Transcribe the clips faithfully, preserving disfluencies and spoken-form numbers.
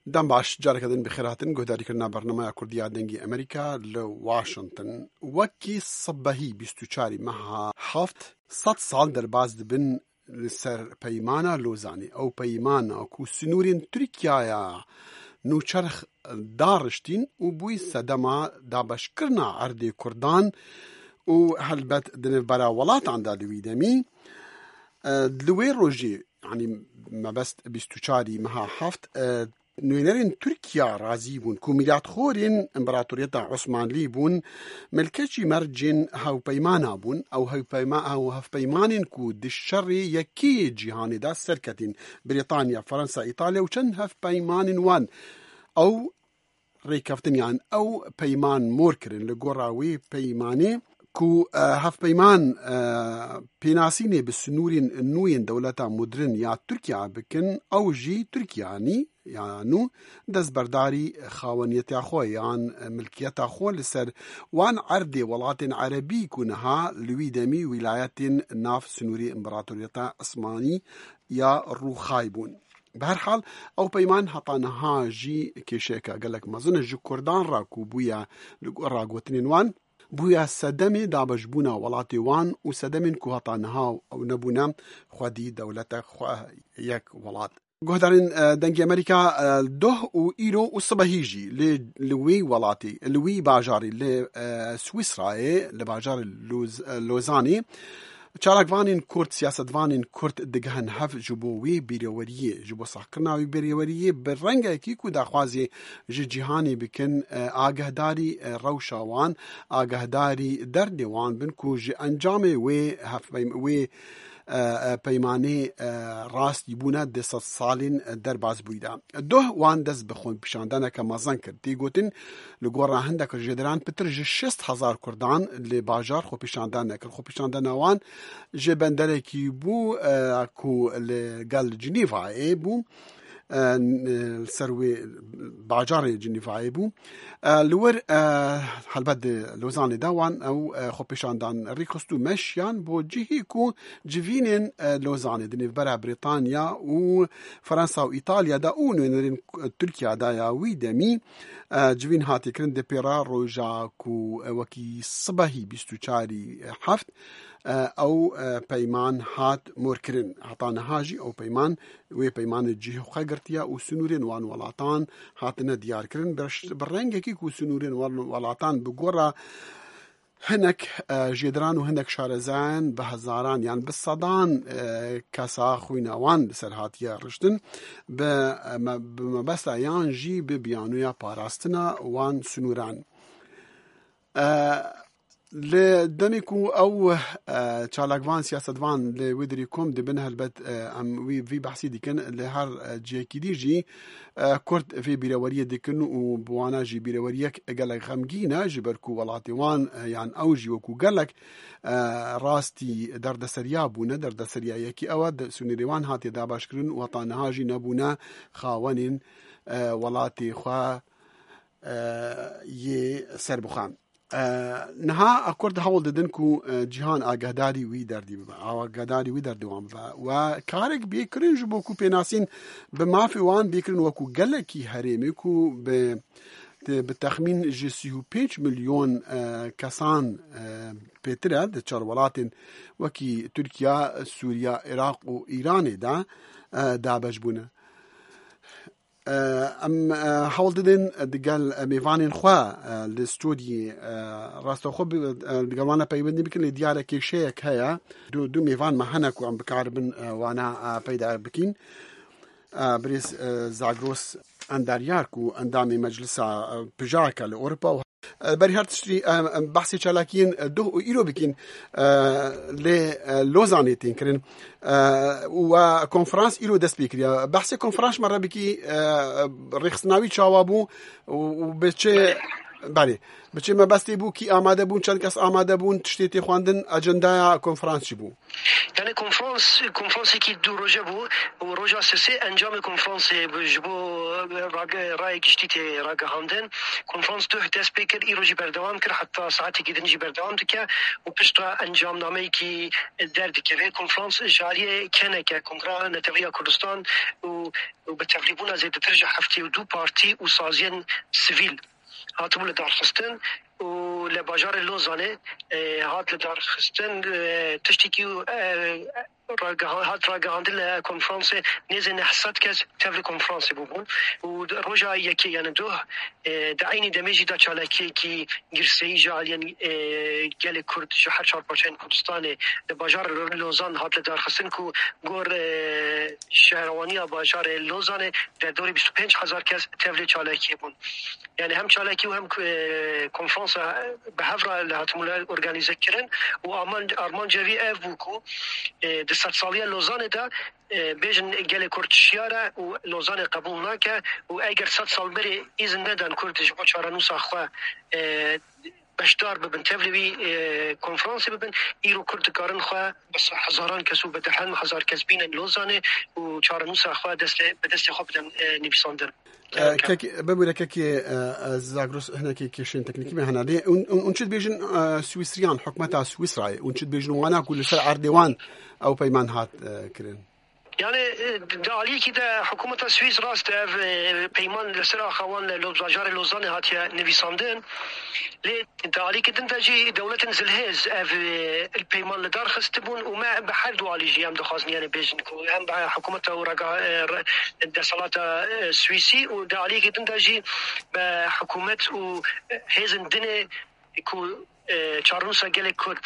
دەم باش جارێکەدن بخێراتن گۆداریکردنا بەرنەمەیە کوردیا دەنگی ئەمریکا لە واشنگتن وەکی سەبەهی بیست و چوار مەها هەفت سەد ساڵ دەرباز دەبن لەسەر پەیمانە لۆزانی ئەو پەیمانە کو سنوورین تورکیایە نوچەرخ داڕشتین و بووی سەدەما دابەشکردنا ئەردێ کوردان و هەلبەت دنێڤبەرە وڵاتاندا لەوی دەمی لەوێ ڕۆژێ یعنی مەبەست بیست و چوار مەها هەفت نوێنەرین تورکیا رازی بوون کو میلادخۆرین ئەمبراتۆریەتا عوسمانلی بوون ملکەچی مەرجین هەوپەیمانە بوون ئەو هەوپەیمانین کو دشەڕی یەکی جیهانیدا سەرکەتین بریتانیا فەرەنسا ئیتالیا و چەند هەوپەیمانین وان ئەو ڕێکەوتنیان ئەو پەیمان مۆرکردن لە گۆڕاوی پەیمانێ کو هەفپەیمان پێناسینێ بە سنوورین نوێن دەوڵەتە مدرن یا تورکیا بکن ئەو ژی تورکیانی یانو دەستبەرداری خاوەنیەتیا خۆ یان ملکیەتا خۆ لەسەر وان عەردێ وڵاتین عەرەبی کوونەها لوی دەمی ویلایەتین ناف سنووری ئیمپراتۆریەتا عوسمانی یا ڕووخای بوون. بەهەرحاڵ ئەو پەیمان هەتانەها ژی کێشەیەکە گەلک مەزنە ژ کوردان ڕاکو بوویە ڕاگوتنین وان بوویە سەدەمێ دابەشبوونە وڵاتی وان و سەدەمین کو هەتانەها ئەو نەبوونە خودی دەوڵەتە یەک وڵات. گۆدارین دەنگی ئەمریکا دۆه و ئیرۆ و سبەهیژی لوی وڵاتی لوی باژاری لە سویسرایێ لە باژار لۆزانی چالاکوانین کورد سیاسەتوانین کورد دگەهن هەف ji bo wê bîrêweriyê ji bo sahkirina wî bêrêweriyê bi rengekî ku daxwazê ji cîhanê bikin agahdarî rewşa wan agahdarî derdê wan bin ku ji encamê wê wê پەیمانێ ڕاستی بوونە دە سەد ساڵین دەرباز بوویدا دۆه وان دەست بە خۆی پیشاندانەکە مەزن کرد تێگوتن لە گۆڕا هەندێک ژێدران پتر ji شەست هەزار کوردان لێ باژار خۆ پیشاندان نەکرد خۆ پیشاندانەوان ji بەندەرێکی بوو ku لەگەڵ جنیڤایê بوو سەروێ باژارê جنیڤایê bû li wir helbet di Lozanê de wan ew xwepêşandan rêxist û meşyan bo cihê ku civînên Lozanê di nêvbera Brîtanya û Fransa û İtalyada û nûnerên Tirkiyada ya wî demî civîn hatî kirin di pêra roja ku wekî sibehî bîst û çarî heft ئەو پەیمان هات مۆرکردن هەتانەها ژی ئەو پەیمان وێ پەیمانە جیهێ خۆ گرتیە و سنوورێن وان وڵاتان هاتنە دیارکردن بە ڕەنگێکی ku سنوورێن وڵاتان بگۆڕە هەندێک ژێدران و هەندێک شارەزایان بە هەزاران یان بە سەدان کەسا خوینەوان لەسەر هاتیە ڕشتن بە مەبەستە یان ژی بە بیانوویە پاراستنە وان سنووران. لە دەمێک و ئەو چالاکوان سیاسەتوان لە وێ دەری کۆم دەبن هەلبەت ئەم وی بەحسی دیکەن لە هەر جێکی دیژی کورد vê bîrەوەریە dikin û bi wana jî bîrەweriyek gelek xemgîn e ji ber ku welatê wan yan ew jî wekû gelek rastî derdeseriya bûne derdeseriya yekî ew e sunûrê wan hatiye dabaşkirin û heta jî nebûne xawenên welatê xwe yê serbixwe. نها ئەکورد هەوڵ دەدن ku cîhan ئاگاداری wî derdî bibe ئاگاداری wî derdê wan bibe we karek bêkirin ji bo ku pênasîn bi mafê wan bêkirin wekû gelekî herêmê ku bi texmîn ji sî û pênc milyon kesan pêtir e di çar welatên wekî Tirkiya, Sûriya, Iraq û Îranê de dabeş bûne. ئەم هەوڵ دەدەن دەگەل میوانên xwe li stûdiyê rastexwe digelwana peywendî bikin lê diyare kêşeyek heye du mêvan me hene ku em bikaribin wana peyda bikîn birêz Zagros Enderyar ku endamê meclisa pijaka li Ewropa berî her tiştî behsê çalakiyên doh û îro bikîn lê Lozanê tên kirin û konferans îro dest pê kiriye behsê konferans me re bikî rêxistinawî çawa bû û bi çê berê bi çê mebestê bû kî amade bûn çend kes amade bûn tiştê tê xwandin ecendaya konferans çi bû. Yani konferans konferansekî du roje bû û roja sesê encamê konferansê ji bo رای گشتی تی راگ هندن کنفرانس دو دست بکر ایروجی بردوام کرد حتی ساعتی که دنجی بردوام دکه و پشت انجام نامه کی درد که کنفرانس جاری کنه که کنگره نتویا کردستان و به تقریبا از ترجع هفته و دو پارتی و سازین سیویل هاتم لدار خستن و لباجار لوزانه هات لدار خستن تشتکی هات راگهاندل کنفرانس نیز نحسات کس تفل کنفرانس بودن و روزا یکی یعنی دو دعینی دمیجی دا چالاکی کی گرسی جالیان گل کرد شهر چهار پاچین کردستان بازار لوزان هات لدار خستن کو گور شهروانی بازار لوزان در دوری بیست و پنج هزار کس تفل چالاکی بود یعنی هم چالاکی و هم کنفرانس به هفرا لهاتمولا ارگانیزه کردن و آمان آرمان جوی اف بوکو صد سالیه لوزان دا بیشن گل کرد شیاره و لوزان قبول نکه و اگر صد سال بری ایزن ندن کردش با چارنوس آخوا بشدار ببن تفلیوی کنفرانسی ببن ایرو کرد کارن خواه بس هزاران کسو بدهن هزار کس بین لوزانه و چارنوس آخوا دست به دست خواه بدن نویساندن كاكي بقول كاكي زاغروس هنا كي كيشين تكنيكي ما هنا ليه ونشد بيجن سويسريان حكمتها سويسرا ونشد بيجن وانا كل سر اردوان او بيمان هات كرين يعني دالي كده حكومة سويس راست بيمان لسرا خوان لوزاجار لوزان هاتيا نويساندن لي دالي كده تجي دولة زلهز اف البيمان لدار خستبون وما بحال دوالي جي هم دخازني يعني بيجن هم حكومة ورقا دسالات سويسي ودالي كده تجي بحكومة وهزن دني كو چارنوسا گله کرد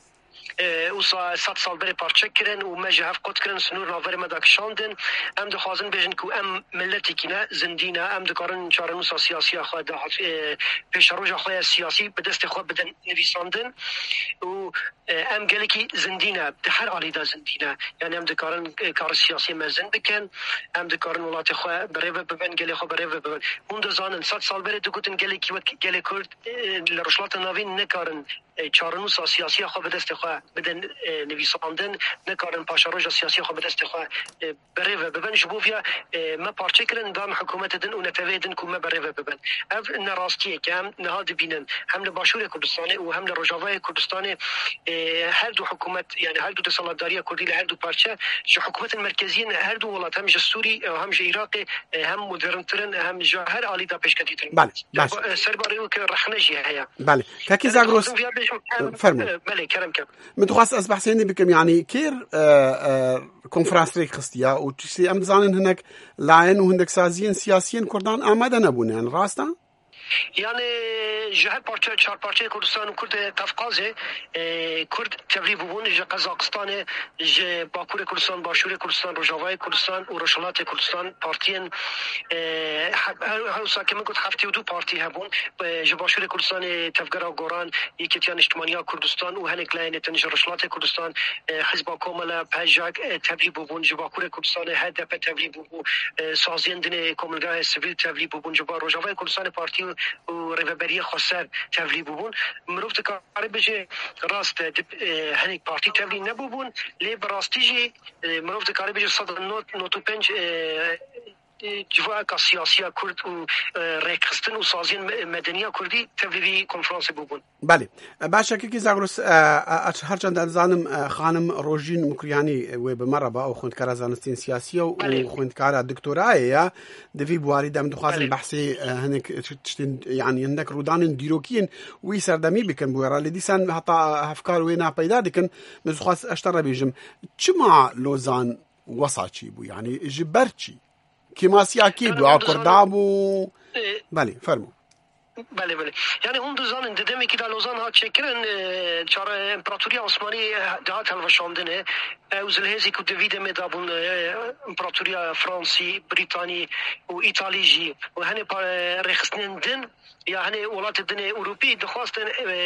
اوسا صد سال بری پارچه کردن و مجهف قط کردن سنور ناوری مداک شاندن ام دخوازن بیشن که ام ملتی کنه زندینه ام دکارن چارنوسا سیاسی خواه دهات پیش روژ خواه سیاسی به دست خواه بدن نویساندن و ام گلی که زندینه ده هر آلی دا زندینه یعنی ام دکارن کار سیاسی مزن بکن ام دکارن ولات خواه بریو ببن گلی خواه بریو ببن اون دزانن صد سال بری دکوتن گلی که وقت گلی کرد لرشلات ناوین نکارن چارنوسا سیاسی خواه به دست خواه بدن نویساندن نکارن پاشاروژ سیاسی خواه به دست خواه بریو ببن جبوفیا ما پارچه کرن دام حکومت دن و نتوی دن که ما بریو ببن اف نراستیه که هم نهاد بینن هم لباشور کردستانه و هم لرجاوای کردستانه هر دو حکومت یعنی هر دو دسالتداری کردی هر دو پارچه جو حکومت مرکزی هر دو ولات هم سوری هم عراق هم مدرنترن هم هر عالی دا پیشکتیتن بله بله سرباری که رخنجی هيا بله كاكي زاغروس فرمو بله كرم كم متخصص أصبح سيني بكم يعني كير كونفرانس ريك خستيا وتشتي أم زانن هناك لاين وهندك سازين سياسيين كردان آماده نبون يعني راستا يعني جهة بارچه چهار پارچه کردستان و کرد قفقازه کرد تبلیغ بون ج قزاقستان ج باکور کردستان باشور کردستان روجاوای کردستان و روشلات کردستان پارتین هاوسا که من گفت هفته و دو پارتی هبون ج باشور کردستان تفگرا گوران یکیتیان اجتماعی کردستان و هنک لاین تنج روشلات کردستان حزب کوملا پاجاک تبلیغ بون ج باکور کردستان هدف تبلیغ بون سازین دن کوملگاه سیویل تبلیغ بون ج روجاوای کردستان پارتی و ریوبری خسر تبلیغ بون مروف تکاری بچه راست هنیک پارتی تبلیغ نبودن لی براستیجی مروف تکاری بچه صد نوت نوتو پنج جوای سیاسی کرد و ریکستن و سازین مدنی کردی تبلیغی کنفرانس بودن. بله باشه که زاغروس هر چند زانم خانم روژین مکریانی و به مربع او خوندکار زانستین سیاسی و خوندکار دکترای یا دوی بواری دم دخوازن بحثی هنک يعني هنك رودان دیروکین وی سردمی بکن بویرا لدیسان حتی افکار وینا پیدا دکن مزخواست اشتر بیجم چما لوزان وصاچی بو يعني جبرچی كما سياكي دعا كردابو بله فرمو بله بله یعنی اون دو زن دیدم که در لوزان ها چکرن چهار امپراتوری عثمانی دهات هلوشاندنه اوزلهزی که دویده میدابون امپراتوری فرانسی بریتانی و ایتالیجی و هنه رخصنن دن یا هنه ولات دن اروپی دخواستن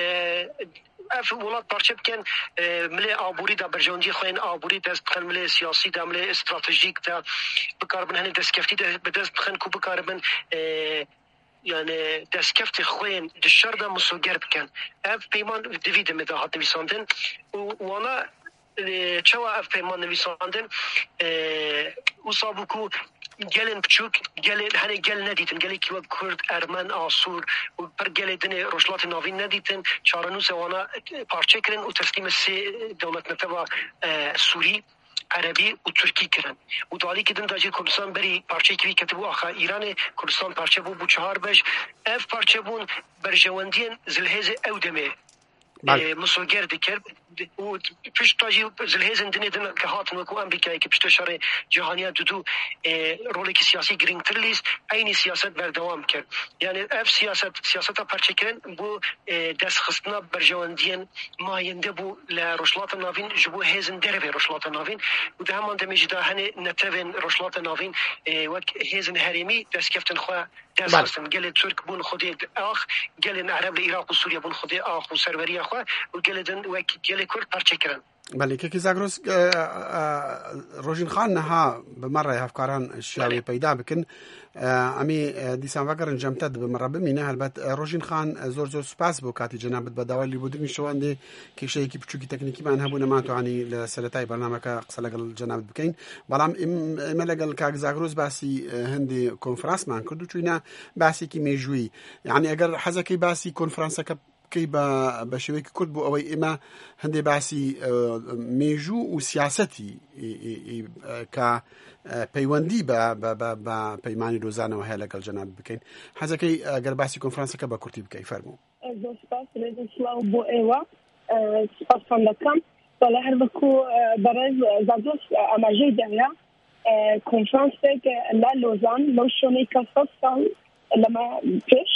اف ولات پارچه بکن ملی آبوری دا برجاندی خوین آبوری دست بخن ملی سیاسی دا ملی استراتژیک دا بکاربن هنه دست کفتی دا بدست بخن کو بکاربن يعني دسكفت خوين دشردا مسوجر بكن اف بيمان ديفيد مداهات نويساندن وانا چوا اف پیمان نویساندن وصابكو گلن بچوک گل هنه گل ندیدن گلی که کرد ارمن آسور و پر گل دنه روشلات ناوین ندیدن چارنو سوانا پارچه کرن و تسلیم سه دولت نتبا سوری عربی و ترکی کرن و دالی که دن داجی کردستان بری پارچه که کتبو آخا ایران کردستان پارچه بو بو چهار بش اف پارچه بون برجواندین زلهز او دمه مسوگر دکر و پشت تاجی زلهزن دنی دن که هاتن وکو امریکایی که پشت شر جهانیان دودو رولی که سیاسی گرینگتر لیست اینی سیاست بردوام کرد یعنی اف سیاست سیاست پرچه کرن بو دست خستنا برجواندین ماینده بو لرشلات ناوین جبو هزن دربه رشلات ناوین و ده همان دمیج ده هنه نتوین رشلات ناوین وک هزن هریمی دست کفتن خواه دست خستن گل ترک بون خودی آخ گل عرب لعراق و سوریه بون خودی آخ و سروری خواه و گل دن وک گل کرد پرچه کرن بله که زاگروس روژین خان نها بمره هفکاران شیاوی پیدا بکن امی دیسان وگرن جمتد بمره بمینه البته روژین خان زور زور سپاس بو کاتی جنابت بداولی بودن شوانده که شیء کی بچوکی تکنیکی من هبون ما تو عنی لسلتای برنامج که قصلقل جنابت بکین بالام ملقل که زاگروس باسی هندی کنفرانس من کردو چوینا باسی کی میجوی یعنی اگر حزکی باسی کنفرانس که کی با بشوی که کرد بو اوی اما هندی باسی میجو و سیاستی که پیوندی با با با با پیمانی روزانه و هلکل جناب بکن حزکی اگر باسی کنفرانس که با کرتی بکی فرمو سپاس رئیس سلاو بو ایوا سپاس فندکم ولی هر وقت برای زادوس اماجی دنیا کنفرانس که لا لوزان لوشونی کسب سال لما پیش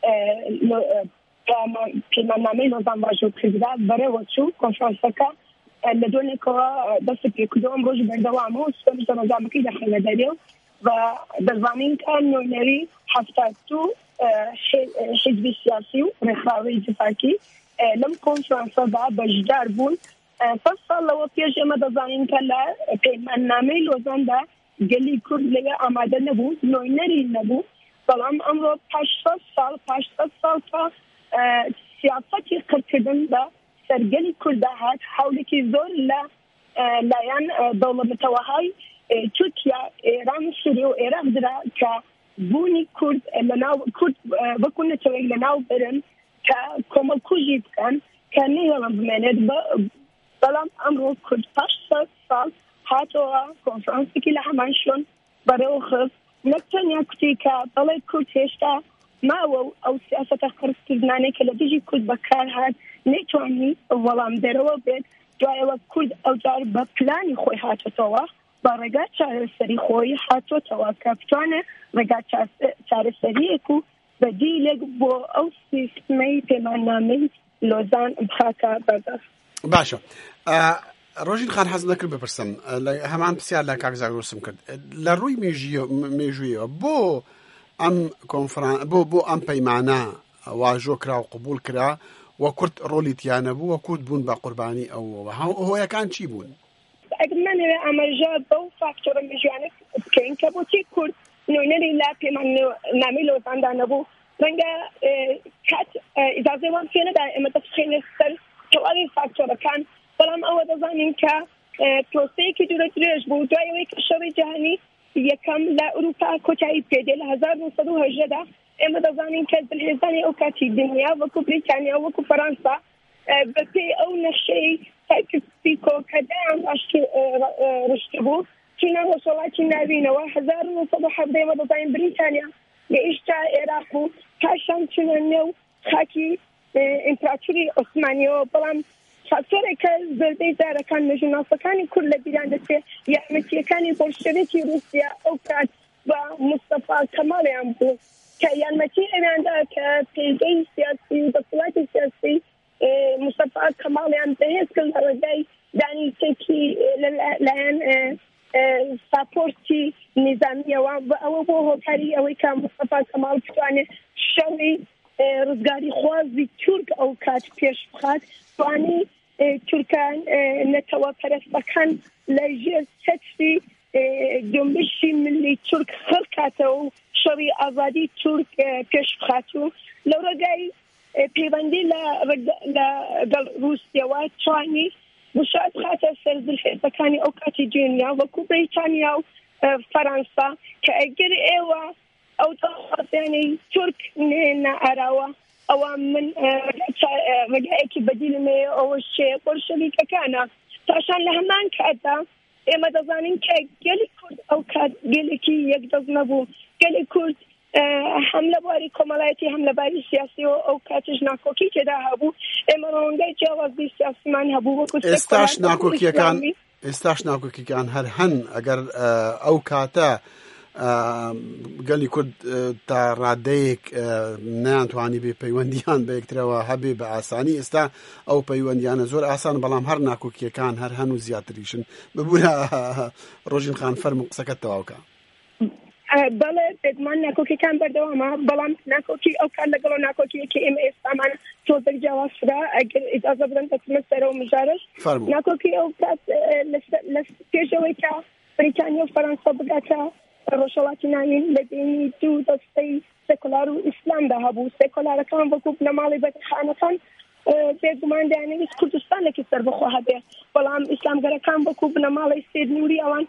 پیماننامه لوزان باجو پرزیدنت برای وچو کنفرانس که لدونه که دست پیکدوم روز بردوامو سوالش در نظام کی داخل داریم و در زمین کار نوینری هفته تو حزب سیاسی و رخاوی اتفاقی لم کنفرانس دا بجدار بون فصل لو پیش ما در زمین کلا پیماننامه لوزان دا گلی کرد لیه آماده نبود نوینری نبود سلام امروز پنجصد سال پنجصد سال تا سیاستی کردن دا سرگلی کرده هات حالی که زور لا لایان دولت متوهای ترکیه ایران سوریه و عراق درا که بونی کرد لناو کرد بکنه توی لناو برن که کمال کوجی بکن که نیام بماند بلام امروز کرد پنجصد سال هاتو کنفرانسی که لحمانشون برای خف نتنیا کتی که بالای کرد هشتا ما او او سیاست خرج کردنانه که لدیجی کرد بکار هات نتوانی ولام درو بید جای وقت کرد او جار با پلانی خوی هاتو توا با رگات چهار سری خوی هاتو توا کفتانه رگات چهار سری کو بدیل با او سیستمی پیماننامه لوزان بخاطر برداشت. باشه. روژین خان حزم نکرد بپرسم همان بسیار لکاک زاگروسم کرد لروی میجیو میجویو بو ام کنفرانس بو بو ام پیمانه واجو کرا و قبول کرا و کرد رولی تیانه بو و کرد بون با قربانی او هو یکان چی بون؟ اگر من امرجا بو فاکتور میجوانه که این که بو چی کرد نوینری لا پیماننامه لوزان دانه بو رنگا کات اجازه وان فینه دا امتفخین سر تواری فاکتور کان بلام اول دزانیم که پروسه که دورت ریش بود جایی که شبیه جهانی یکم لا اروپا کجایی پیدل هزار و نهصد و هجده اما دزانیم که بالهزانی اوکاتی دنیا و کو بریتانیا و کو فرانسه بپی او نشی تایپ پیکو کدام اشکی رشته بود چینا وصلاتی نبینه و هزار و نهصد و هفده اما دزانیم بریتانیا یشتا عراق و کاشان چینا نو خاکی امپراتوری عثمانی و بلام فاکتوری که زرده داره کان مجناسکانی کل بیران دسته یعنی کانی بولشویکی روسیا اوکات و مصطفی کمالی هم بود که یعنی ایران داره که پیگی سیاسی و دولت سیاسی مصطفی کمالی هم دهست کل هردی دانی تکی لان ساپورتی نظامی و او بو هکاری اوی که مصطفی کمال بتوانه شوی رزگاری خوازی ترک اوکات پیش بخواد توانی ترکان نتوا پرستکان لجیز تشتی جنبشی ملی ترک خلقته و شوی آزادی ترک پیش بخاتو لورگای پیوندی ل روسیا و توانی بشاید خاطر سرد الحزبكاني أو كاتيجينيا وكو بريطانيا وفرنسا كأجر إيوا أو تخص يعني ترك من أراوا أو من رجعك بديل ما أو الشيء والشريك كان عشان لهمان كذا إما تظنين كجلي كرد أو كجلي كي يقدر نبو جلي كرد حمله باری کمالایتی حمله باری سیاسی و کاتش ناکوکی که ده هبو امرونگای جواز بی سیاسی من هبو بکو استاش ناکوکی کان استاش ناکوکی کان هر هن اگر او کاتا قال كرد تا راديك نانتواني بي بيونديان بيكتروا هبي باساني استا او بيونديان زور اسان بلام هر ناكوكي كان هر هنو زياتريشن ببولا روجين خان فرم سكت واوكا بله بدمان ناکوکی کم بردوامه بلام ناکوکی او کار لگلو ناکوکی که ام استمان توزیع جواز را اگر اجازه بدن تسمت سرو مجارش ناکوکی او کات لس پیشوی که بریتانیا و فرانسه بگاتا روشواتی ناین لدینی دو دستی سکولار و اسلام ده هبو سکولار کام بکوب نمالی بد خانکان بگمان دانی از کردستان که سر بخو هده بلام اسلام گر کام بکوب نمالی سید نوری آن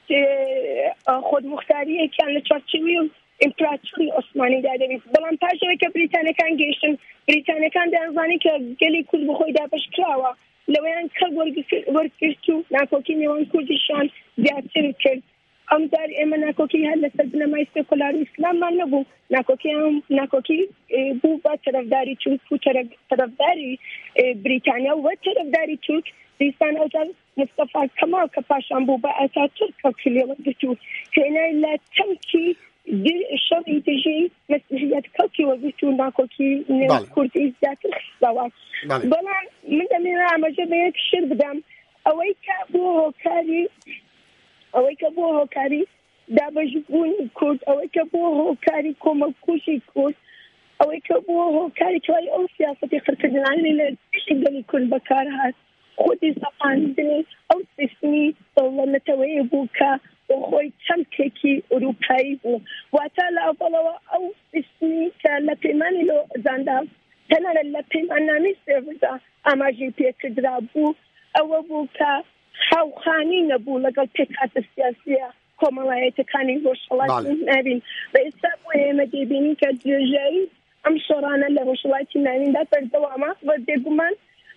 خود مختاریه که ان چارچوبی امپراتوری عثمانی داده بیست بلام پاجوی که بریتانیا کان گیشن بریتانیا کان دانزانی که گلی کرد بخوی دابش کراوا لویان کل ورگرتو ناکوکی نیوان کردشان زیادتر کرد ام دار اما ناکوکی هل سربنا ما استقلال اسلام من نبو ناکوکی هم ناکوکی بو با طرفداری ترک و طرفداری بریتانیا و طرفداری ترک دیستان اوتال مصطفى كمال كباشان بو با اتا ترک کلی وقتو هنا لا تمكي دير الشرعي تجي مسؤوليات كوكي وقتو ناكوكي كردي ذات الخصوات بلا من دمنا مجمع الشرب دام اويكا بو كاري اويكا بو كاري دابجبون كرد اويكا بو كاري كوما كوشي كرد اويكا بو كاري توي او سياسة خرطنا عني لتشغلي كل بكارها خودی سپاندنی او سیستمی دولت نتوی بوکا و خوی چمککی اروپایی بو و تعالی اولا او سیستمی که لپیمانی لو زنده تنها لپیمان نمی سرزا اما جی پی کدرا بو او بوکا خواهانی نبو لگل تکات سیاسیه کمالایت کانی روشلاتی نبین و ایسا مدی بینی که جایی ام شورانه لروشلاتی نبین دا پر دوامه و دیگمان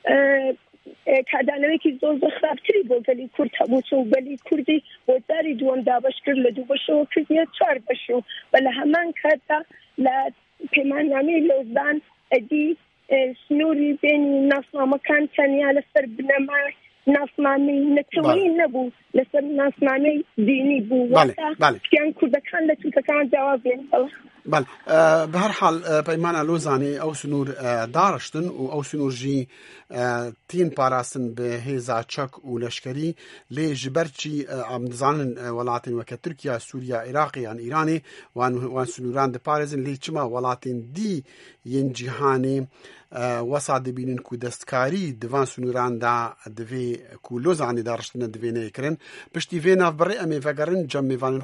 کادانوی که زوج خرابتری بود ولی کرد هبوچون ولی کردی وزاری دوام دابش کرد لدو بشو کردیه چار بشو ولی همان کاتا ل پیمان نامی لوزان ادی سنوری بین ناسنامه کان تنیا لسر بنما ناسنامه نتوی نبود لسر ناسنامه دینی بود وقتا کیان کرد کان لطو کان جوابین بله به هر حال پیمان لوزانی او سنور دارشتن و او سنور جی تین پاراستن به هیزا چک و لشکری لی جبرچی امزان ولاتین وک ترکیه سوریا عراق یان ایرانی وان سنوران د پارزن لی چما ولاتین دی ین جهانی وساد بینن کو دستکاری دوان سنوران دا دوی کو لوزانی دارشتن دوی نه کرن پشتی وینا بری امی وگرن جم میوان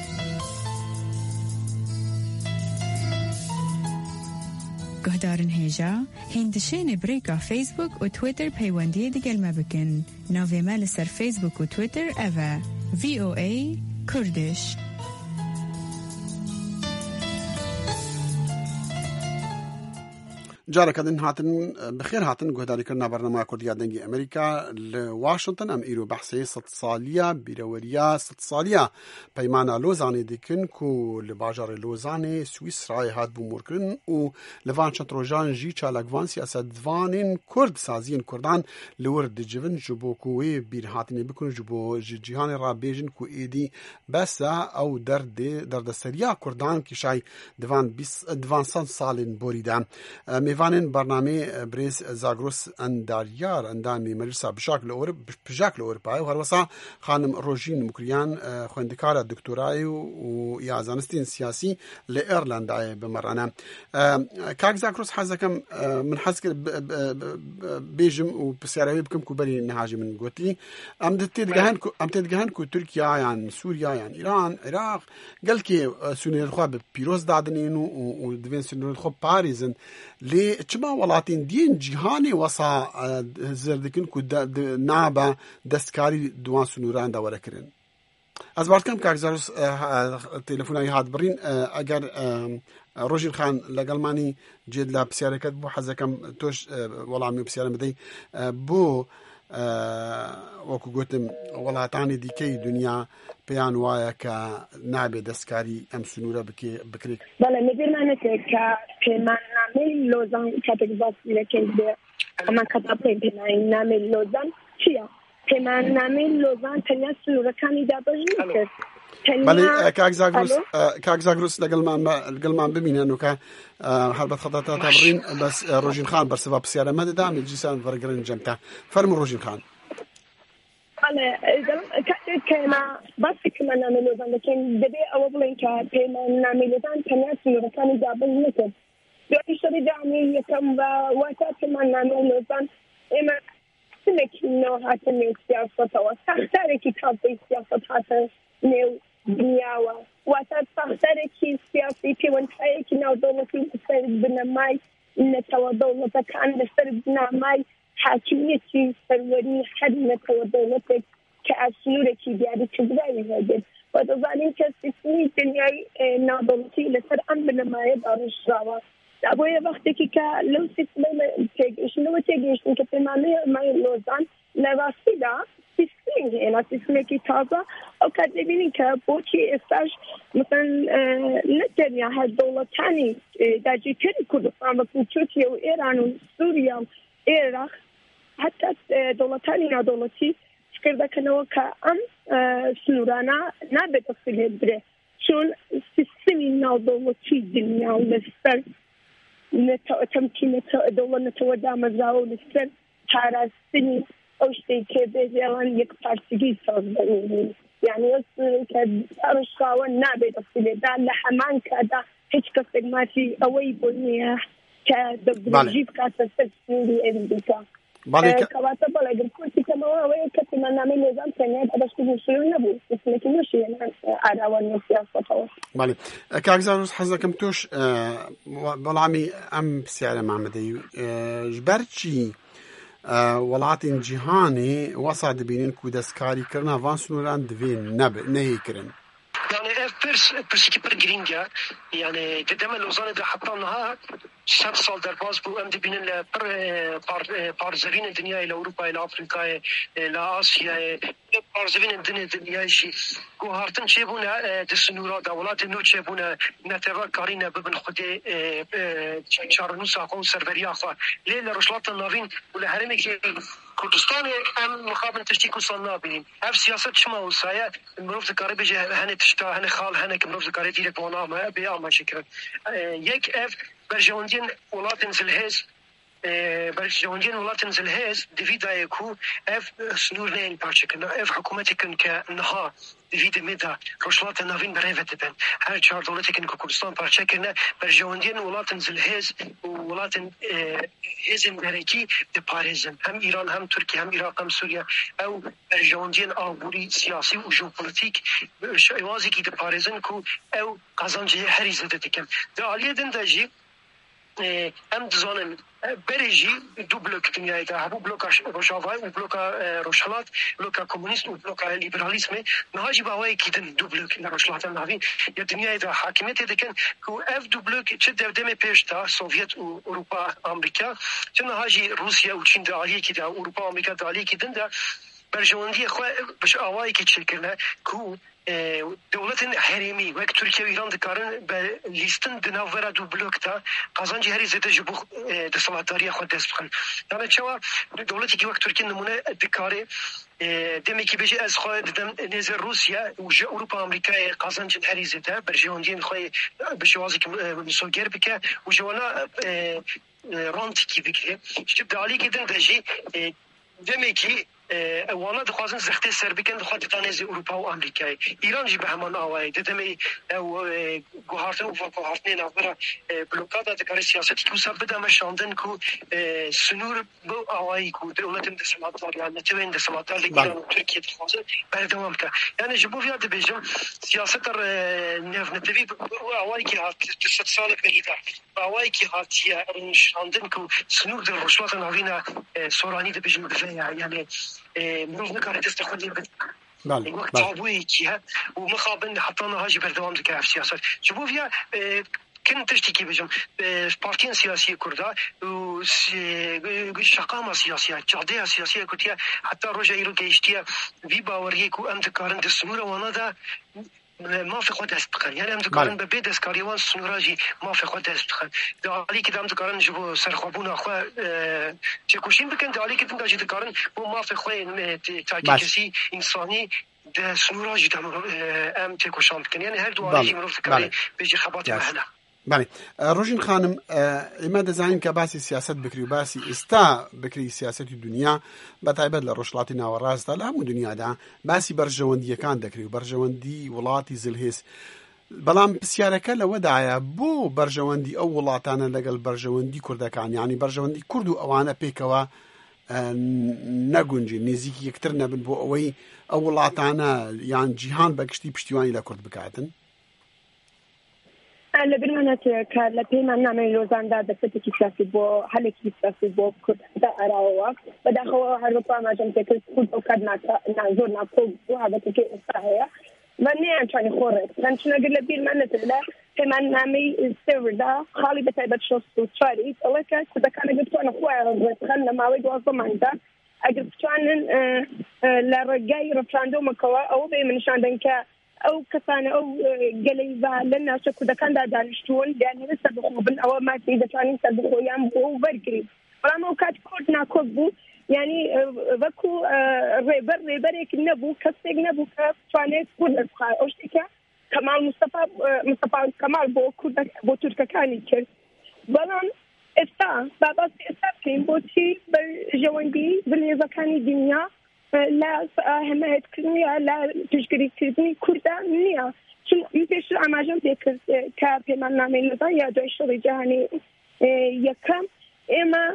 گهدارن هیجا هندشین بریکا فیسبوک و تویتر پیوندی دیگل مبکن ناوی مال سر فیسبوک و تویتر اوه وی او ای کردش جارك هذن هاتن بخير هاتن قهداري كرنا برنامج كردية دنجي أمريكا لواشنطن أم إيرو بحثي ست صالية بيروريا ست صالية بيمانا لوزاني ديكن كو لباجار لوزاني سويسرا هات بوموركن و لفان شطروجان جي چالكوان سياسة دوانين كرد سازين كردان لورد جبن جبو كوي بير هاتني بكن جبو جيهان رابيجن كو إيدي بسا أو درد درد سريا كردان كشاي دوان بيس دوان سان سالين بوريدا میوانین برنامه بریز زاگروس انداریار اندامی مجلس بشکل اور بشکل اروپایی و هروسا خانم روژین مکریان خوندکار دکترای و یا زانستین سیاسی لایرلند بمرانه کاک زاگروس حزکم من حزک بیجم و بسیاری بکم کوبری نهاجی من گوتی ام تدگهن ام تدگهن کو ترکیه یان سوریا یان ایران عراق قال کی سونیر خو پیروز دادنین و دوین سونیر خو پاریزن لی بالي چما ولاتین دین جیهانی وسا زردکن کو نابا دستکاری دوان سنوران دا ورکرن از بارکم کاغذارس تلفونای هات برین اگر روژین خان لەگەڵمانی جێت لە پرسیارەکەت بۆ حەزەکەم تۆش وەڵامی پرسیارە بدەی بۆ وەکو گوتم وڵاتانی دیکەی دنیا پێیان وایە کە نابێت دەستکاری ئەم سنوورە بکرێت. بەڵێ لەبیرمانەکرێت کە پەیماننامەی لۆزان کاتێک باسی دەکەین بێ ئەمان کەتا بڵێن پەیماننامەی لۆزان چییە؟ پەیماننامەی لۆزان تەنیا سنوورەکانی دابەش نەکرد. بله کاغزاگروس لەگەڵمان ببینن و کە هەربەت خەتە تا بڕین بەس ڕۆژین خان بەرسەوە پرسیارەمە دەدام جیسان وەرگرن جەمتا فەرموو ڕۆژین خان. کاتێک کە ئێمە باسی پەیماننامەی لۆزان دەکەین دەبێت ئەوە بڵێن کە پەیماننامەی لۆزان تەنیا سنوورەکانی دابەش نەکرد. دوای شەڕی داهەمی یەکەم بە واتە پەیماننامەی لۆزان ئێمە سمێکی نەوە هاتە نێو سیاسەتەوە ساختارێکی تازەی سیاسەت هاتە نێو دنیاوە واتە ساختارێکی سیاسی پەیوەندیەکی ناودەوڵەتی لەسەر بنەمای نەتەوە دەوڵەتەکان لەسەر بنەمای حاکمیەتی سەروەری هەر نەتەوە دەوڵەتێک کە ئاسنوورێکی دیاریکردراوی هەبێت و دەزانین کە سیستمی دنیای ناودەوڵەتی لەسەر ئەم بنەمایە داڕژراوە بۆیە وەختێکی کە لەو سیستمە تێگەیشتنەوە تێگەیشتن کە پەیماننامەی لۆزان لە ڕاستیدا سیستمی هێنا سیستمێکی تازە ئەو کات دەبینین کە بۆچی ئێستاش مثلا نەتەنیا هەر دەوڵەتانی داگیرکەری کوردستان وەکو تورکیا و ئێران و سووریا و عێراق حتا دەوڵەتانی نادەوڵەتی فکر دەکەنەوە کە ئەم سنوورانە نابێت دەستگیر برێ چون سیستمی ناودەوڵەتی دنیا و لەسەر تەمکین دەوڵەت نەتەوە دامەزراوە و لەسەر پاراستنی ئەو شتەی کە بێژێڵان یەک پارتیگی ساز بەنێنین یعنی کە ڕشاوە نابێت دەستگیرێدا لە هەمان کادا هیچ کەسێک مافی ئەوەی بۆ نییە کە دەبدرێژی بکاتە سەر سنووری ئەمریکا. کەواتە بەڵێ گرکوتی کەمەوە ئەوەیە کە پەیماننامەی لۆزان تەنیا دەبەشتی سنوور نەبوو سیستمێکی نوێشی ئاراوە سیاسەتەوە. بەڵێ کاکزاروس حەز دەکەم تۆش بەڵامی ئەم پرسیارەمان بدەی ژبەرچی وڵاتین جیهانی وەسا دەبینین کو دەستکاریکردنا ڤان سنووران دەبێن نەهێکردن. يعني اف بيرس بيرسكي برجرينجا يعني قدام اللوزان ده حتى انها سبع سال در باز بو ام دي بين ال بارزفين الدنيا الى اوروبا الى افريقيا الى اسيا بارزفين الدنيا الدنيا شيء كو هارتن شيبونا دسنورا دولات نو شيبونا نتبع كارينا ببن خدي شارنو ساقون سرفريا خا ليل رشلات النافين ولا هرمي كردستان ام مخابن تشتيكو صنابين اف سياسه شما وسايا المروف ذكري بيجي هني تشتا هني خال هني كمروف ذكري ديرك وانا ما بي اما شكرا يك اف برجوندين ولاتن زلهز برجوندين ولاتن زلهز ديفيدا يكو اف سنورين بارشكنا اف حكومتكن كنها ديفيد ميدا رشلات نافين بريفتبن هر چهار دولتكن كردستان بارشكنا برجوندين ولاتن زلهز ولاتن هزم درجي دي باريزم هم ايران هم تركيا هم عراق هم سوريا او برجوندين آبوري سياسي و جيوبوليتيك شوازي كي دي باريزن كو او قازانجي هريزه دكم داليه دندجي ام دزانن بريجي دو بلوك دنيا تا هبو بلوك روشافاي و بلوك روشالات بلوك كومونيست و بلوك ليبراليزم نهاجي باوي كيدن دو بلوك روشالات نافين يا دنيا تا حاكميت دكن كو اف دو بلوك تشد دم بيشتا سوفيت و اوروبا امريكا تنهاجي روسيا و چين دالي كي دا اوروبا امريكا دالي كيدن دا برجوندي خو باش اواي كي تشكلنا كو دولت حريمي وقت تركيا وإيران دكارن بليستن دناورا دو بلوك تا قازانجي هري زيادة جبو دسالاتاريا خود دست بخن يعني شوا دولتي كي وقت تركيا نمونه دكاري دمي كي بيجي از خود دم نزل روسيا وجا أوروبا أمريكا قازانجي هري زيادة برجوندين خوي بشوازك مسوغير بك وجوانا رانتي كي بك شتب دالي كدن دجي دمي كي وانا دخوازن زخته سر بکن دخواد دانه اروپا و امریکای ایران جی به همان آوای ددمی او گوهارتن و گوهارتن نابرا بلوکادا دکار سیاست تو سب بدم شاندن کو سنور بو آوای کو دولتم دسماتار یا نتوین دسماتار ایران و ترکیه دخوازن بردوام که یعنی جبو فيها دبيجم سياسة النف نتبي آوای کی هات ست سال بعيدة آوای کی هات هي شاندن کو سنور در رشوات نوینا سورانی دبيجم بفيا يعني مروف نكاره تستخدم بد وقت عبوي كيها ومخابن حطنا هاجي بردوام دكاف سياسات شوفوا فيها كنت تشتكي بجم بارتين سياسية كردا وشقامة سياسية جعدية سياسية كرتيا حتى رجع يرو كيشتيا في باوريك وأم تكارن دسنورة ونادا ما في قد استقر يعني أم تكارن ببيد اسكاريوان سنوراجي ما في قد استقر دعالي كده أم تكارن جبو سرخوابونا أخوة تكوشين بكن دعالي كده داجي تكارن بو ما في خوين تاكيكسي إنساني ده سنوراجي دام أم تكوشان بكن يعني هر دوالي مروف تكاري بيجي خباتي مهلا بله روشن خانم اما دزاین که باسی سیاست بکری و باسی استا بکری سیاستی دنیا بتایبد لروشلاتی ناوراست لهم دنیا دا باسی برجواندی کان دکری و برجواندی ولاتی زلهس بلام بسیارکه لودایا بو برجواندی او ولاتانه لگل برجواندی کردکان یعنی برجواندی کردو اوانه پیکوا نگونجی نزیکی یکتر نبن بو اوی او ولاتانه یعنی جیهان بکشتی پشتیوانی لکرد بکاتن لبنانات كالبي ما نعمل لوزاندا دفتك سياسي بو حلك سياسي بو كد دا أراوا بدأ هو هربا ما جمت كل كل أوكادنا نازورنا فوق وهذا تكي إسرائيل مني عم تاني خورك لأن شنو قل لبي ما نتلا كما نعمل السير دا خالي بتعبد شو سوتشاري الله كا كذا كان قلت أنا خويا خلنا ما ويد واصل عندها أجل كان لا رجاي رفاندو مكوا أو بي من شاندن كا أو كسان أو جليبة لنا شكو ده كان ده دانشتون يعني لسه بخوبن أو ما تيجي ثاني سبخو يام بو بركري ولا ما كات كورنا كوبو يعني بكو ريبر ريبر كنبو كسيج نبو كفاني كل بخار أوشتكا كمال مصطفى مصطفى كمال بو كودا بو تركا كاني كر بلان إستا بابا إستا كين بوتي بالجواندي بالنسبة كاني دنيا لا حمایت کردنی لا تشکیل کردنی کردانیه چون میشه اماجم دیگر که پیمان نمی‌نده یا دویشتری جهانی یکم اما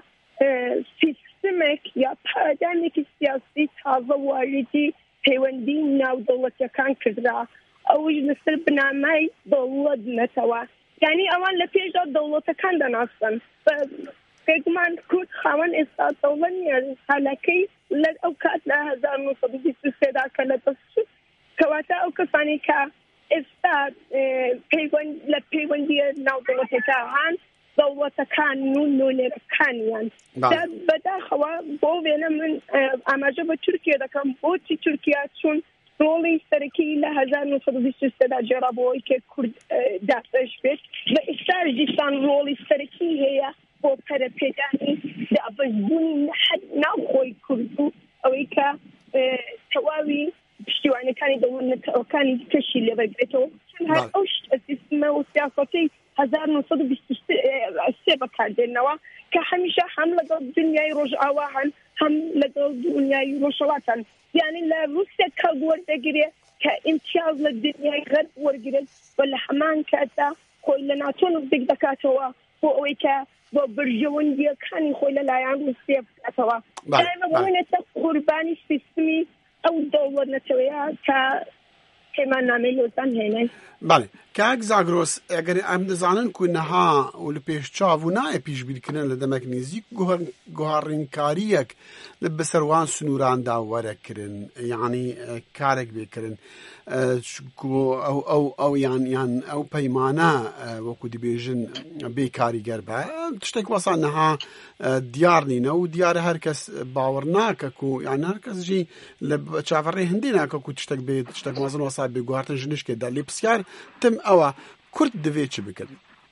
سیستمک یا پادانیک سیاسی تازه واردی پیوندی ناو دولت یکان کرده اوج نسل بنامه دولت نتوا یعنی اول لپیش دولت کند ناستن فکرمان کرد خوان استاد دولت حالیکی للأوقات لا هزار مصابي في السيدة كلا تصف كواتا أو كفاني كا استاد بيوان لبيوان دي ناودلة تاعان ضوة كان نون نون كانيان بدا خوا بوفينا من أماجب تركيا دا كان بوتي تركيا تون رولي سركي لا هزار مصابي في السيدة جربوي كرد دافش بيت بإستار جيسان رولي سركي هي بو پرپیدانی دعوتونی نحد ناخوی کردو اویکا تواوی پشتیوانی کانی دولت او کانی تشیل بگیرتو چون هر اوشت اسم و سیاستی هزار نصد بیست سه بکرده نوا که همیشه هم لگل دنیای رجعوان هم لگل دنیای رجعوان یعنی لروسیا کلور بگیره که امتیاز لدنیای غرب ورگیره ولی همان کاتا خوی لناتون بگدکاتوا و اویکا با برجواندی کانی خوی لایان روسیه کاتوا دائما بقولنا قربانی سیستمی او دولت نتویا که كمان نعمله هنا. بله كاك زاغروس اگر ام دزانن كونها ول پیش چاونا پیش بیرکنن لدمک نزیک گوهر گوهرین کاریک لبسروان سنوران دا ورکرن يعني كارك بيكرن او او او يعني يعني او بيمانا وكو دي بيجن بيكاري غربا تشتك وصلناها ديارني نو ديار هركس باورناك كو يعني هركس جي لشافري هندينا كو تشتك بي تشتك وصل وصل بغارتن جنش كده لي بسيار تم او كرت دفيتش بكل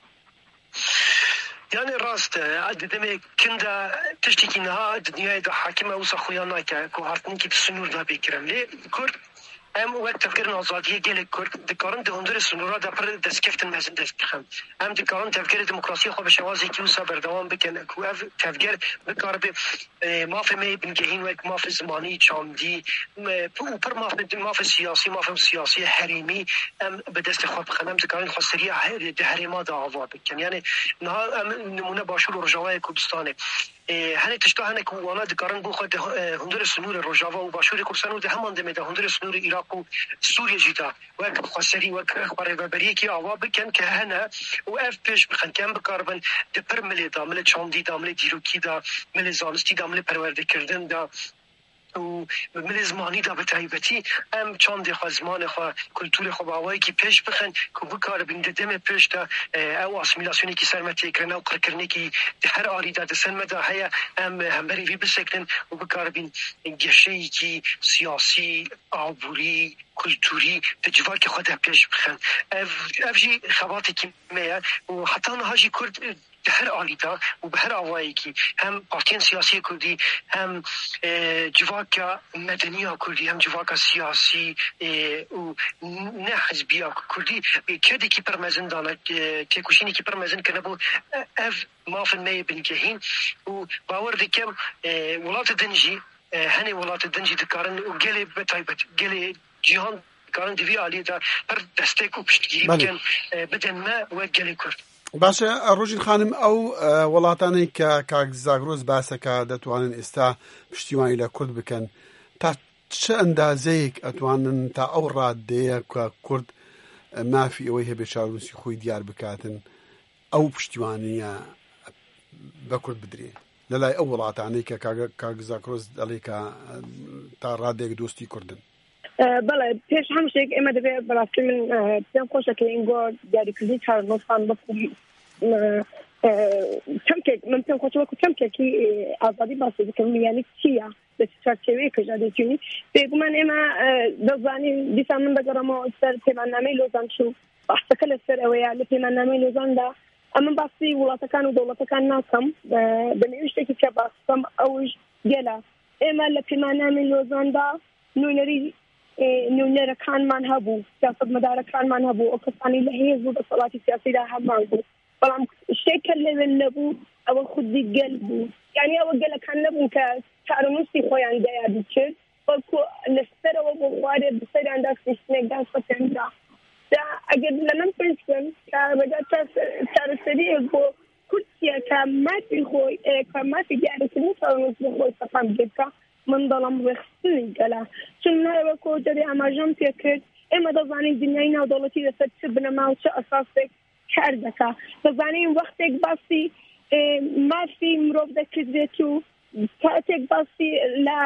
يعني راست عد دمي كندا تشتكي نها الدنيا دا حاكمة وصا خويانا كو هارتني كي تسنور دا بيكرن لي كر ام وقت تفكير آزادی گل کرد دکارن ده هندر سنورا ده پر دستکفتن مزن دست بخم ام دکارن تفکر دموکراسی خو به شوازی که وسا بردوام بکن کو اف تفکر بکار به مافه می بنگهین و مافه زمانی چاندی او پر مافه مافه سیاسی مافه سیاسی حریمی ام به دست خو بخم ام دکارن خسری ده حریما ده آوا بکن یعنی نه ام نمونه باشور رجاوای کردستان هنه تشتا هنه که وانا دکارن بو خود هندر سنور رجاوا و باشور کردستان و ده همان دمه هندر سنور عراق و سوریا جدا وقت خسری وقت خبر ببری که آوا بکن که هنه و اف پیش بخن کم بکاربن ده پر ملی دا ملی چاندی دا ملی دیروکی دا ملی زانستی دا ملی پرورده کردن دا و ملی زمانی دا بتایبتی ام چاند خو زمان خو کلتور خو باوایی که پیش بخن که بکار بنده دم پیش دا او اسمیلاسیونی که سرمتی کرن او قرکرنی که هر آلی دا دسن مدا هیا ام همبری وی بسکن و بکار بین گشهی که سیاسی عبوری کلتوری تجربه که خود پیش بخن اف جی خواتی که میه و حتی نهاجی کرد هر آلیدا و به هر آوایی که هم پارتین سیاسی کردی هم جواکا مدنی کردی هم جواکا سیاسی و نه حزبی کردی کدی که پرمزن دانه که کشینی که پرمزن کنه بود اف مافن می بنجهین و باور دیکم ولات دنجی هنی ولات دنجی دکارن و گلی بتایبت گلی جهان کارن دوی آلی دا پر دستک و پشتگیری بکن بدن ما و گلی کرد باشه ڕۆژین خانم ئەو وڵاتانەی کە کاک زاگرۆز باسەکە دەتوانن ئێستا پشتیوانی لە کورد بکەن تا چه ئەندازەیەک ئەتوانن تا ئەو ڕادەیە کە کورد مافی ئەوەی هەبێ چاونووسی خۆی دیار بکاتن ئەو پشتیوانیە بە کورد بدرێ لەلای ئەو وڵاتانەی کە کاک زاگرۆز دەڵێ کە تا ڕادێک دۆستی کوردن. بەڵێ پێش هەم شتێک ئێمە دەبێت بەڕاستی من پێم خۆشە کە ئینگۆ دیاریکردنی چارنۆسان بەکوم چەمکێک من پێم خۆشە وەکو چەمکێکی ئازادی باسی بکەم یعنی چییە لە چارچێوەیەکەژا دەچوونی بێگومان ئێمە دەزانین دیسان من دەگەڕەمەوە سەر پەیماننامەی لۆزان چوو بەحسەکە لەسەر ئەوەیە لە پەیماننامەی لۆزاندا ئەمە باسی وڵاتەکان و دەوڵەتەکان ناکەم بەنێوی شتێکی کە باسم ئەوش گەلە ئێمە لە پەیماننامەی لۆزاندا نوێنەری نوێنەرەکانمان هەبوو سیاسەتمەدارەکانمان هەبوو ئەو کەسانی لە هێز و دەسەڵاتی سیاسیدا هەمان بوو بەڵام شتێکە لەوێ نەبوو ئەوە خودی گەل بوو یعنی ئەوە گەلەکان نەبوون کە چارەنووسی خۆیان دیار بکرد بەڵکو لەسەرەوە بۆ خوارێ بەسەریاندا سیستمێکدا سەتێندا ئەگەر لە من پرسن کە بەجا چارەسەریەک بۆ کورسیە کە مافی خۆی کە مافی دیارەکردنی چارەنووسی خۆی سەپان بێتکە من دەڵام ڕێخستنی گەلا چون نایەوە کۆ دەری ئاماژەم پێ کرد ئێمە دەزانین دنیای ناودەوڵەتی لەسەر چ بنەما و چه ئەساسێک کار دەکا دەزانین وەختێک باسی مافی مرۆڤ دەکردێت و کاتێک باسی لە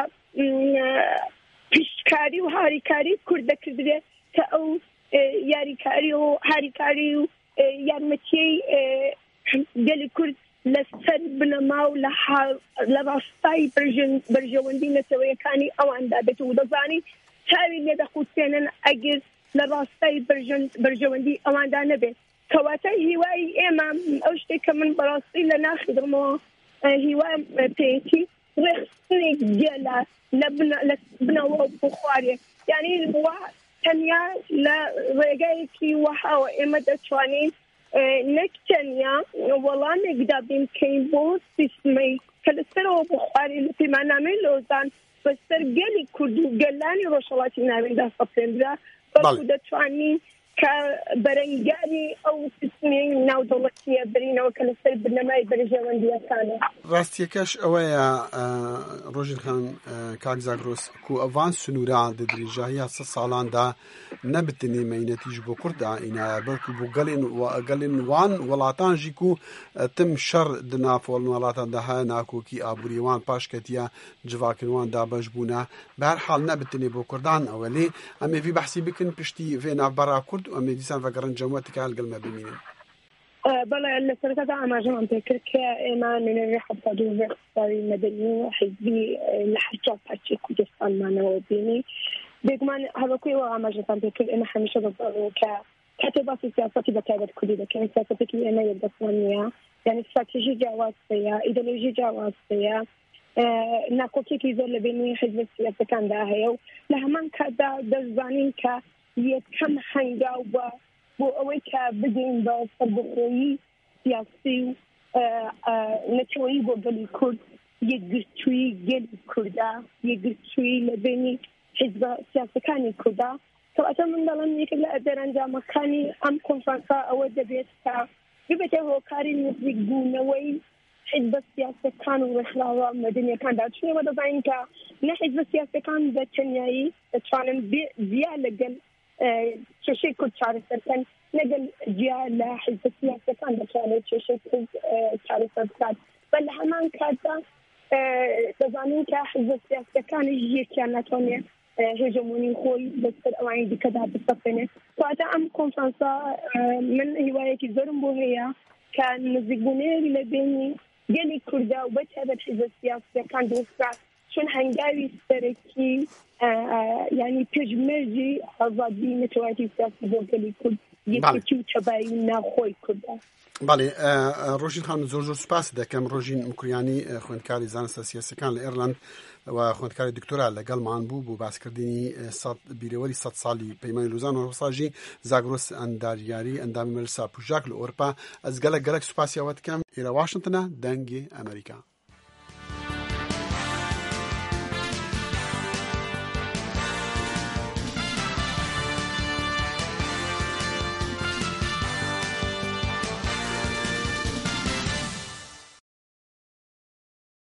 پیشکاری و هاریکاری کورد دەکردرێت کە ئەو یاریکاری و هاریکاری و یارمەتیەی گەلی کورد لەسەر بنەما و لە ڕاستای بەرژەوەندی نەتەوەیەکانی ئەواندا بێت و دەزانی چاوی لێ دەخوتێنن ئەگەر لە ڕاستای بەرژەوەندی ئەواندا نەبێت کەواتە هیوای ئێمە ئەو شتێک کە من بەڕاستی لە ناخی دڵمەوە هیوای پێیەتی ڕێخستنی گێلە لە بنەوە بۆ خوارێ یعنی تەنیا لە ڕێگایەکی وەهاوە ئێمە دەتوانین نەک تەنیا وەڵامێکدا بین بکەین بۆ سیستمەی کە لەسەرەوە بۆ خوارێ لە پەیماننامەی لۆزان بەسەر گەلی کورد و گەلانی ڕۆژهەڵاتی ناوێندا سەپێنرا بەڵکو دەتوانین کە بەرەنگاری ئەو سیستمی ناودەوڵەتیە برینەوە کە لەسەر بنەمای بەرژەوەندیەکانە. ڕاستیەکەش ئەوەیە ڕۆژین خان کاک زاگرۆس کو ئەڤان سنوورا دەدریژاهی سە ساڵاندا نەبتنی مەینەتیش بۆ کووردا ئینایە بەڵکو بۆ گەڵێن گەڵێن وان وڵاتانژی کو تم شەڕ دنافۆڵ وڵاتاندا هەیە ناکۆکی ئابووریوان پاشکەتیە جڤاکردوان دابەش بوونە بە هەر حاڵ نەبتنی بۆ کوردان ئەوە لێ ئەمێ ڤی بەحسی بکن پشتی ڤێ ناوبەڕا کورد و ئەمێ دیسان ڤەگەڕن جەمەتێکە هەڵگەڵمە ببینن. بەڵێ لە سەرەتادا ئاماژەمان پێ کرد کە ئێمە نوێنەری حەفتا دوو ڕێخستاوی مەدەنی و حیزبی لە حەجا پارچەی کوردستانمانەوە بینی بێگومان هەروەکوی ئەوە ئاماژەتان پێ کرد ئێمە هەمیشە دەزانین کە کاتێ باسی سیاسەتی بەتایبەت کوردی دەکەین سیاسەتێکی ئێمە یەکدەستمان نییە یعنی استراتێژی جیاواز هەیە ئیدۆلۆژی جیاواز هەیە ناکۆکێکی زۆر لە بینی حیزب سیاسەکاندا هەیە و لە هەمان کاتدا دەزانین کە یەکەم هەنگاو بە بۆ ئەوەی کە بگەین بە سەربەخۆیی سیاسی و نەتەوەیی بۆ گەلی کورد یەکگرتووی گەلی کووردا یەکگرتووی لە بینی حیزب سیاسەکانی کووردا کەواتە من دەڵێم یەکێک لە دەرەنجامەکانی ئەم کۆنفرانسا ئەوە دەبێت کە ببێتە هۆکاری نزیکبوونەوەی حیزب سیاسەکان و ڕێکخراوە مەدەنیەکاندا چونەوە دەزانین کە نە حیزب سیاسەکان بە تەنیایی دەتوانن جیا لەگەل کێشەی کورد چارەسەرکەن لەگەل جیا لە حیزب سیاسەکان دەتوانێت کێشەی کورد چارەسەر بکات بە لە هەمان کاتدا دەزانین کە حیزب سیاسەکانیش یەکیان ناتوانێت هێژەمۆنی خۆی بەسەر ئەوانی دیکەدا بسەپێنێت کەواتە ئەم کۆنفرانسا من هیوایەکی زۆرم بۆ هەیە کە نزیکبوونەیەک لە بینی گەلی کووردا و بەتایبەت حیزب سیاسەکان دروستکرا چون هەنگاوی سەرەکی یعنی پێشمەرجی ئازادی نەتەوەیەتی سیاسی بۆ گەلی کورد یەکێتی و تەبایی ناخۆی کووردا. بەڵێ ڕۆژین خانم زۆر زۆر سوپاس دەکەم. ڕۆژین مکریانی خوێندکاری زانستە سیاسەکان لە ئێرلند و خوێندکاری دکتۆرا لەگەڵمان بوو بۆ باسکردنی بیرەوەری سەد ساڵی پەیمانی لوزان و ڕۆساژی زاگرۆس ئەنداریاری ئەندامی مەرسا پوژاک لە ئۆرپا ئەزگەلە گەلک سوپاسیەوە دەکەم. ئێرە واشنگتنە دەنگی ئەمریکا.